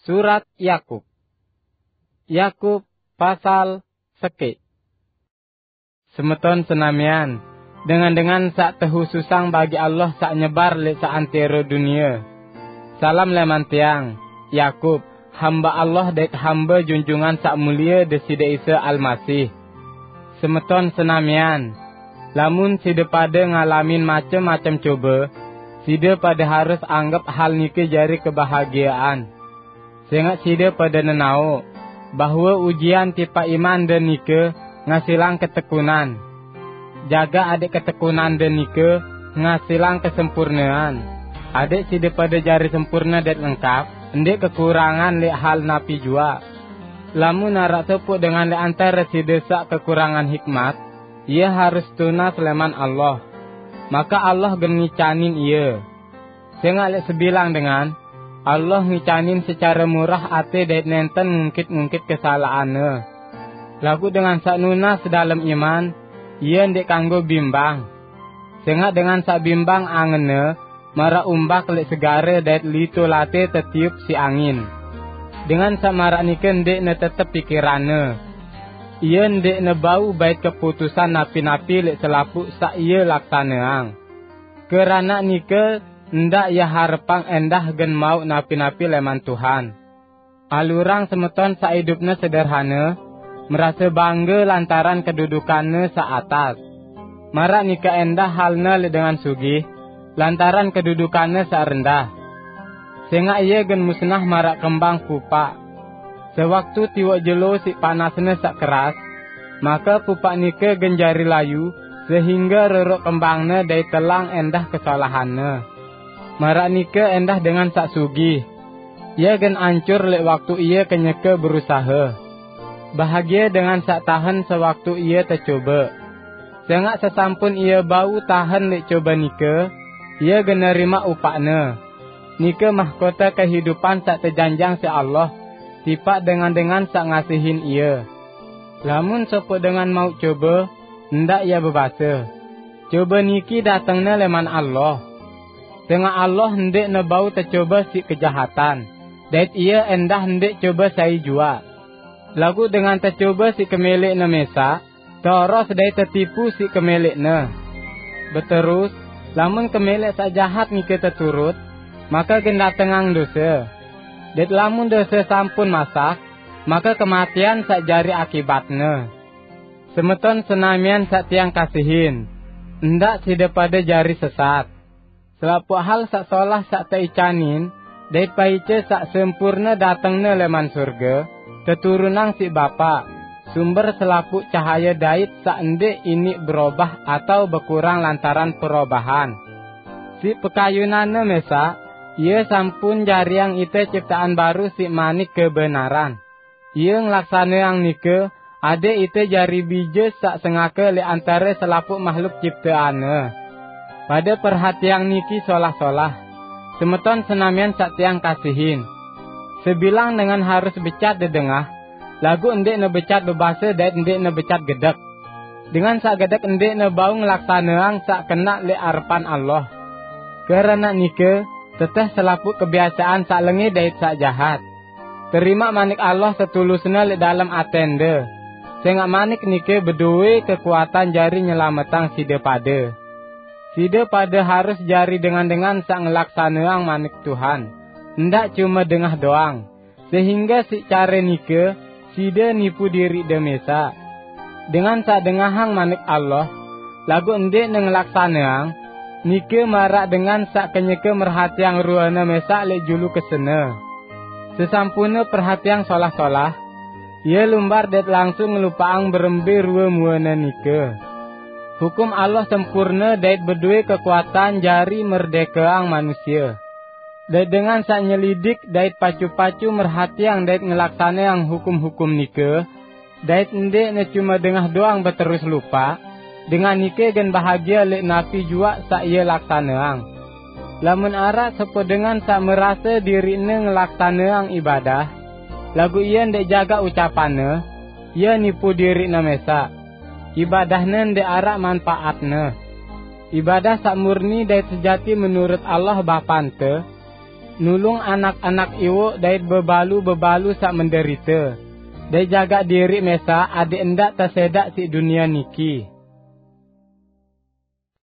Surat Yakub. Yakub pasal seke. Semeton senamian, dengan sak tehu susang bagi Allah sak nyebar le sak antero dunia. Salam leman tiang, Yakub, hamba Allah dan hamba junjungan sak mulia Desida Isa Al-Masih. Semeton senamian, lamun sida pada ngalamin macam-macam coba, sida pada harus anggap hal nike jari kebahagiaan. Sehingga sida pada nenau bahwa ujian tipa iman dan nike ngasilang ketekunan. Jaga adik ketekunan dan nike ngasilang kesempurnaan. Adik sida pada jari sempurna dan lengkap, ndik kekurangan le hal napi jua. Lamun narak tepuk dengan le antara sida sak kekurangan hikmat, ia harus tunas leman Allah. Maka Allah gengicanin ia. Sehingga le sebilang dengan Allah ngicanin secara murah ate dan nenten ngungkit-ngungkit kesalahannya. Lagu dengan sak nunas dalam iman, ia ndik kanggo bimbang. Sehingga dengan sak bimbang angene, mara umbak lek segare dat lito late tetiup si angin. Dengan sak mara nike ndik ne tetep pikirane. Ia ndik ne bau bait keputusan napi-napi lek selapuk sak ia laksaneang. Kerana nike ndak ya harapang endah gen mau napi-napi leman Tuhan. Alurang semeton sak hidupnya sederhana, merasa bangga lantaran kedudukannya sa atas. Mara nika endah halnya le dengan sugih, lantaran kedudukannya sa rendah. Sehingga ia gen musnah marak kembang pupa. Sewaktu tiwak jelo si panasnya sak keras, maka pupa nika gen jari layu, sehingga rerok kembangnya dari telang endah kesalahannya. Marak nika endah dengan sak sugih. Ia gen ancur lek waktu ia kenyeke berusaha. Bahagia dengan sak tahan sewaktu ia tercoba. Sehingga sesampun ia bau tahan lek coba nika, ia gen nerima upaknya. Nika mahkota kehidupan sak terjanjang si Allah, tipak dengan sak ngasihin ia. Lamun sopo dengan mau coba, ndak ia bebasa. Coba niki datangnya leman Allah. Dengan Allah hendak nebau tercoba si kejahatan, dan ia endah hendak coba saya jua. Lagu dengan tercoba si kemilik mesa, terus dari tertipu si kemilik ne. Berterus, lamun kemilik sak jahat nika terturut, maka gendak tengang dosa. Dan lamun dosa sampun masak, maka kematian sak jari akibatnya. Semeton senamian sak tiang kasihin, ndak sida pada jari sesat. Selapuk hal sak solah sak teicanin, dari paice sak sempurna datangnya leman surga, keturunan si Bapa, sumber selapuk cahaya dait sak ndik ini berubah atau berkurang lantaran perubahan. Si pekayunannya mesa, ia sampun jariang ite ciptaan baru si manik kebenaran. Ia ngelaksana yang nike, ade ite jari bija sak sengake le antara selapuk makhluk ciptaannya. Pada perhatian niki solah-solah, semeton senamian sak tiang kasihin. Sebilang dengan harus becat di dengah, lagu endik ne becat bebasa dan endik ne becat gedek. Dengan sak gedek endik ne bau ngelaksaneang sak kena le arepan Allah. Karena nike, teteh selapuk kebiasaan sak lengi dait sak jahat. Terima manik Allah setulusnya le dalam atende. Sehingga manik nike bedue kekuatan jari nyelametang sida pada. Sida pada harus jari dengan sak ngelaksaneang manik Tuhan. Ndak cuma dengah doang. Sehingga si care nike, sida nipu diri demesa. Dengan sak dengahang manik Allah, lagu endik ngelaksaneang, nike marak dengan sak kenyeke merhatiang ruana mesa le julu kesena. Sesampuna perhatian solah-solah, ia lumbar det langsung ngelupaang berembe rua muana nike. Hukum Allah sempurna dait berdua kekuatan jari merdekaang manusia. Dait dengan sak nyelidik dait pacu-pacu merhatiang dait ngelaksana yang hukum-hukum nike, dait ndek ne cuma dengah doang berterus lupa, dengan nike gen bahagia lek napi jua sak ia laksanaang. Lamun arak sepo dengan sak merasa diri ne ngelaksanaang ibadah, lagu ia ndek jaga ucapannya, ia nipu diri na mesa. Ibadahnya ndek arak manfaatnya. Ibadah sak murni dari sejati menurut Allah Bapante, nulung anak-anak iwo dait bebalu-bebalu sak menderita. Dai jaga diri mesa ade endak tersedak si dunia niki.